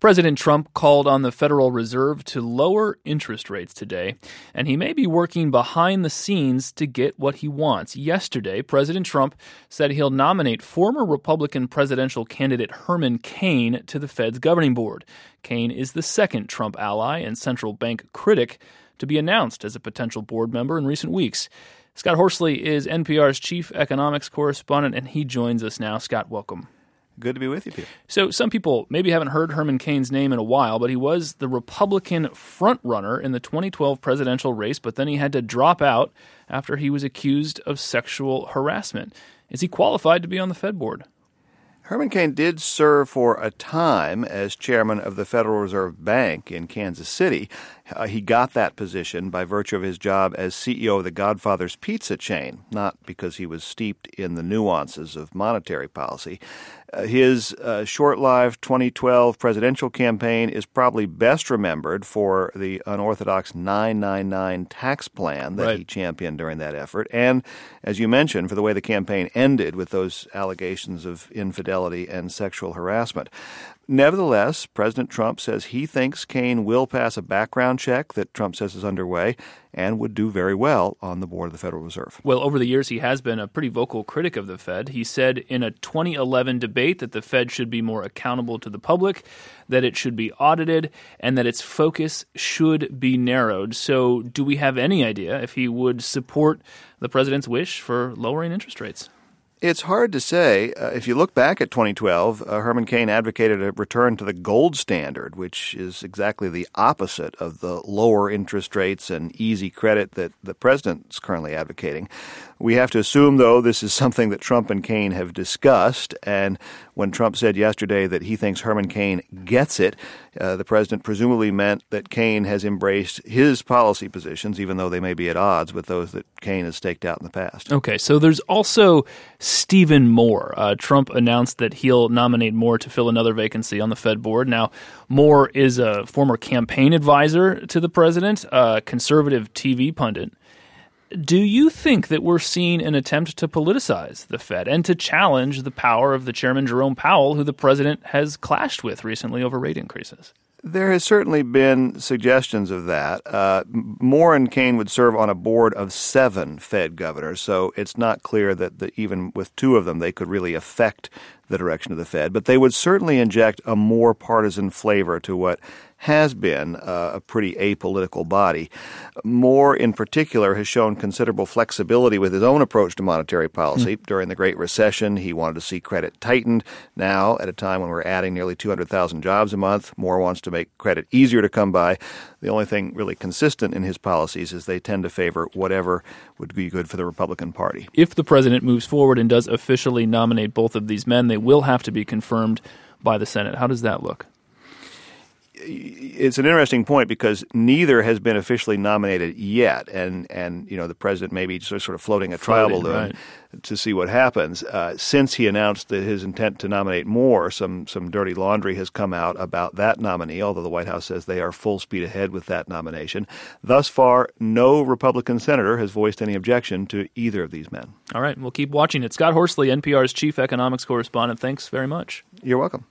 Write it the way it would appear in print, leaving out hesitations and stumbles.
President Trump called on the Federal Reserve to lower interest rates today, and he may be working behind the scenes to get what he wants. Yesterday, President Trump said he'll nominate former Republican presidential candidate Herman Cain to the Fed's governing board. Cain is the second Trump ally and central bank critic to be announced as a potential board member in recent weeks. Scott Horsley is NPR's chief economics correspondent, and he joins us now. Scott, welcome. Good to be with you, Peter. So some people maybe haven't heard Herman Cain's name in a while, but he was the Republican frontrunner in the 2012 presidential race, but then he had to drop out after he was accused of sexual harassment. Is he qualified to be on the Fed board? Herman Cain did serve for a time as chairman of the Federal Reserve Bank in Kansas City. He got that position by virtue of his job as CEO of the Godfather's Pizza chain, not because he was steeped in the nuances of monetary policy. His short-lived 2012 presidential campaign is probably best remembered for the unorthodox 999 tax plan that he championed during that effort, and, as you mentioned, for the way the campaign ended with those allegations of infidelity and sexual harassment. Nevertheless, President Trump says he thinks Cain will pass a background check that Trump says is underway and would do very well on the board of the Federal Reserve. Well, over the years, he has been a pretty vocal critic of the Fed. He said in a 2011 debate that the Fed should be more accountable to the public, that it should be audited, and that its focus should be narrowed. So do we have any idea if he would support the president's wish for lowering interest rates? It's hard to say. If you look back at 2012, Herman Cain advocated a return to the gold standard, which is exactly the opposite of the lower interest rates and easy credit that the president's currently advocating. We have to assume, though, this is something that Trump and Cain have discussed. And when Trump said yesterday that he thinks Herman Cain gets it, the president presumably meant that Cain has embraced his policy positions, even though they may be at odds with those that Cain has staked out in the past. Okay, so there's also Stephen Moore. Trump announced that he'll nominate Moore to fill another vacancy on the Fed board. Now, Moore is a former campaign advisor to the president, a conservative TV pundit. Do you think that we're seeing an attempt to politicize the Fed and to challenge the power of the chairman, Jerome Powell, who the president has clashed with recently over rate increases? There has certainly been suggestions of that. Moore and Cain would serve on a board of 7 Fed governors, so it's not clear that even with 2 of them they could really affect the direction of the Fed. But they would certainly inject a more partisan flavor to what has been a pretty apolitical body. Moore, in particular, has shown considerable flexibility with his own approach to monetary policy. During the Great Recession, he wanted to see credit tightened. Now, at a time when we're adding nearly 200,000 jobs a month, Moore wants to make credit easier to come by. The only thing really consistent in his policies is they tend to favor whatever would be good for the Republican Party. If the president moves forward and does officially nominate both of these men, they will have to be confirmed by the Senate. How does that look? It's an interesting point because neither has been officially nominated yet, and the president may be sort of floating a trial balloon to see what happens. Since he announced that his intent to nominate Moore, some dirty laundry has come out about that nominee, although the White House says they are full speed ahead with that nomination. Thus far, no Republican senator has voiced any objection to either of these men. All right, we'll keep watching it. Scott Horsley, NPR's chief economics correspondent, thanks very much. You're welcome.